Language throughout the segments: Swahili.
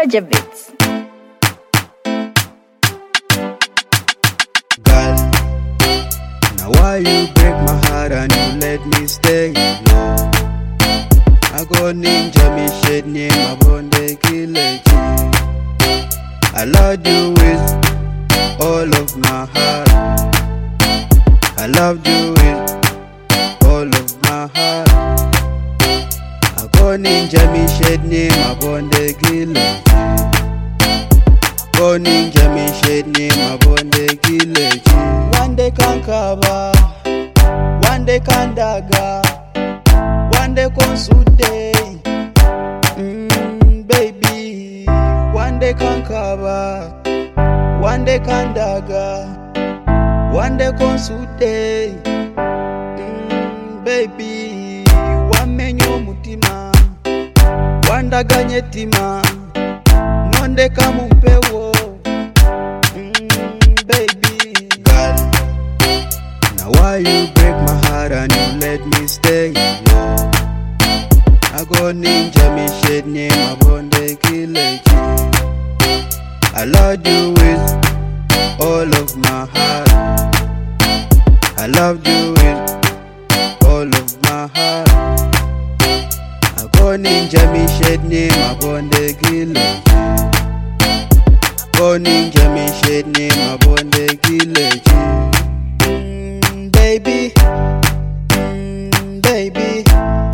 Roger Beats. Girl, now why you break my heart and you let me stay low? I go ninja me shade name my bonde kileji. I loved you with all of my heart. I loved you with all of my heart. I go ninja me shade name my bonde kileji. Go ninja me shade name my bonde kileji. One day kankaba, one day kandaga, one day konsude, baby. One day kankaba, one day kandaga, one day konsude, baby. Wamenyo mutima, wandaganye tima, nonde kamumpewo, baby. Girl, now why you break my heart and you let me stay low? I go ninja me shade name my bonde kileji. I loved you with all of my heart. I loved you with all of my heart. I go ninja me shade name my bonde kileji. Go ninja me shade name my bonde kileji. Baby, baby,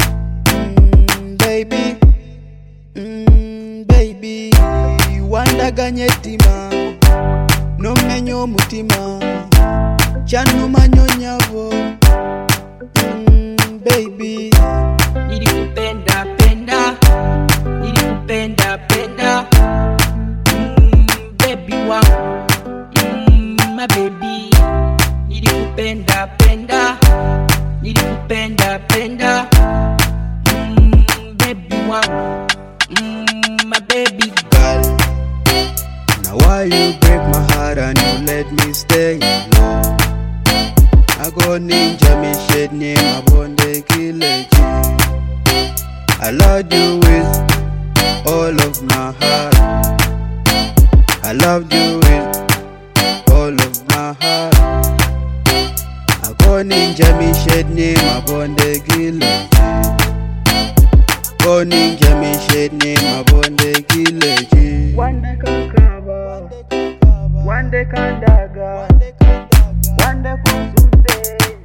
baby, baby. Wandaganye tima, no menyo mutima, chanu manyonyavo, baby. Nilikupenda penda, nilikupenda penda, baby wangu, my baby. Nilikupenda penda, nilikupenda penda, baby wangu, my baby. Girl, now why you break my heart and you let me stay low? I go ninja me shade name my bonde kileji. I loved you with all of my heart. I loved you with all of my heart. I go ninja me shade name my bonde kileji. Go ninja me shade name my bonde kileji. One day kankaba, one day kandaga, one day konsude,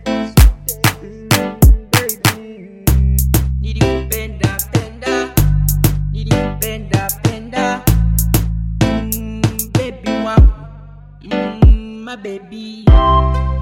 baby. Nilikupenda penda, nilikupenda penda, baby wangu, my baby.